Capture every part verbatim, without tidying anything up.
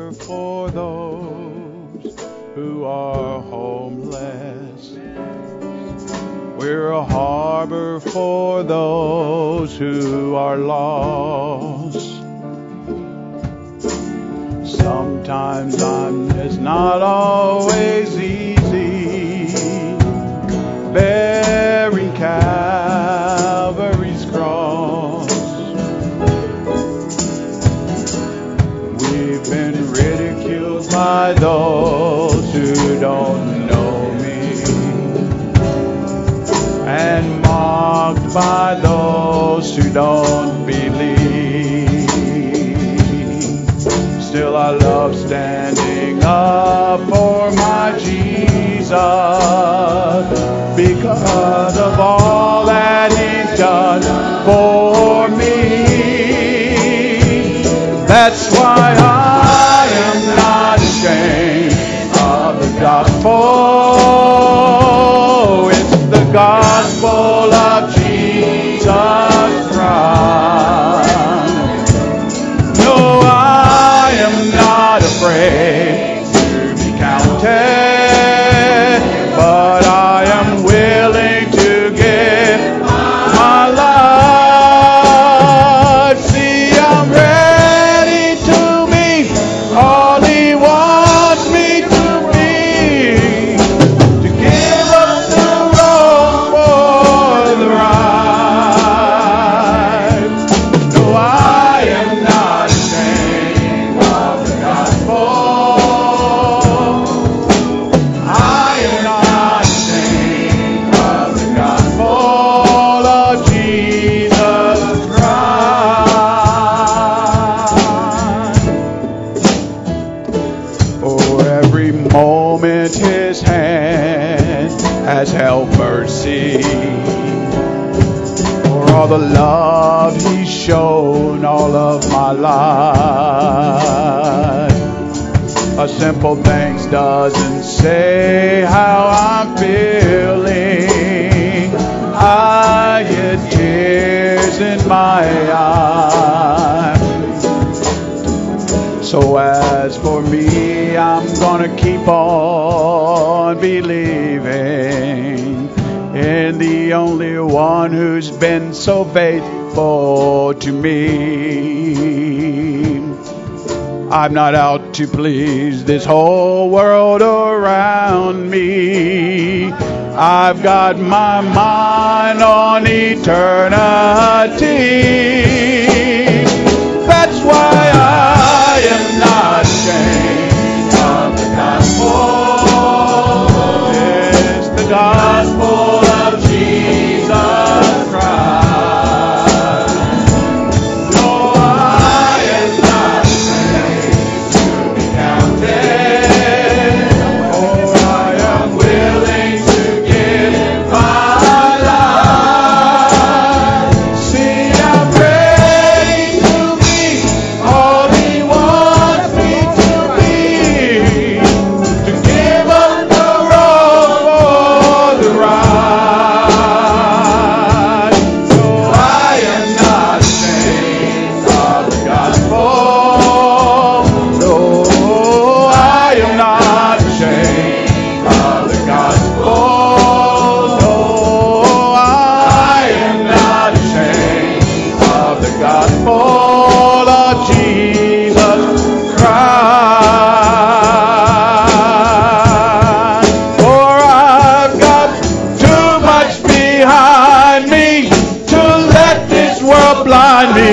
harbor for those who are homeless. We're a harbor for those who are lost. Sometimes I'm, it's not always easy bearing Calvary's cross. We've been ridiculed by those who don't know me, and mocked by those who don't believe. Still I love standing up for my Jesus, because of all that He's done for me. That's why I am not ashamed of the gospel. It's the gospel of Jesus Christ. No, I am not afraid to be counted, but I am willing to give my life. See, I'm ready to be all He wants me to be, to give up the road for the ride. No, I am not ashamed of the gospel. I am not ashamed of the gospel of Jesus Christ. For every moment His hand has held mercy, for all the love He's shown all of my life. A simple thanks doesn't say how I'm feeling. I get tears in my eyes. So as for me, I'm gonna keep on believing in the only one who's been so faithful to me. I'm not out to please this whole world around me. I've got my mind on eternity. That's why I am not ashamed of the gospel. It's the gospel of Jesus Christ. No, I am not ashamed to be counted, for I am willing to give my life. See, I'm ready to be all He wants me to be, to give up the road for the ride. No, I am not ashamed of the gospel. No, I am not ashamed of the gospel. No, I am not ashamed of the gospel of Jesus Christ. For I've got too much behind me to let this world blind me.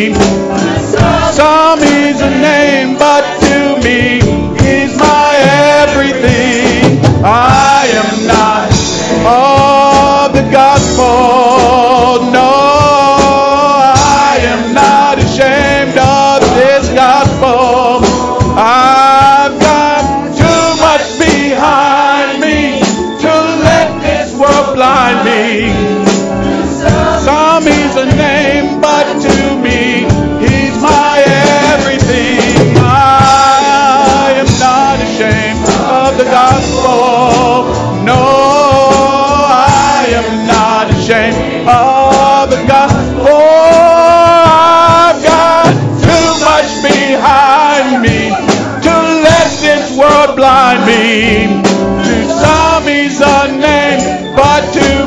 Some He's a name, but to me He's my everything. I am not of the gospel. No, I am not ashamed of this gospel. I've got too much behind me to let this world blind me. Some He's a name, but to me He's my everything. I am not ashamed of the gospel. No, I am not ashamed of the gospel. I've got too much behind me to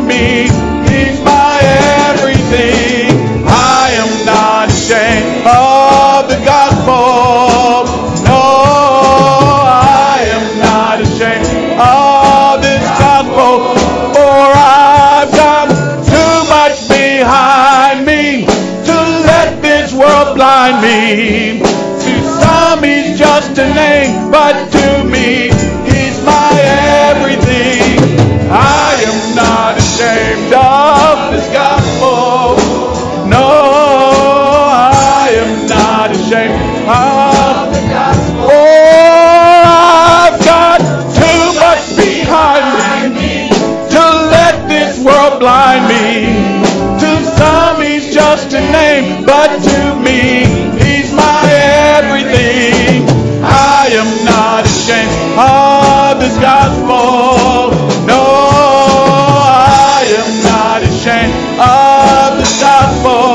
me. He's my everything. I am not ashamed of the gospel. No, I am not ashamed of this gospel. For I've got too much behind me to let this world blind me. To some he's just a name, but to me he's my everything. I am not ashamed of this gospel. No, I am not ashamed of the gospel. Oh, I've got too much behind me to let this world blind me. To some he's just a name, but to me he's my everything. I am not ashamed of this gospel. No, I am not ashamed of this gospel.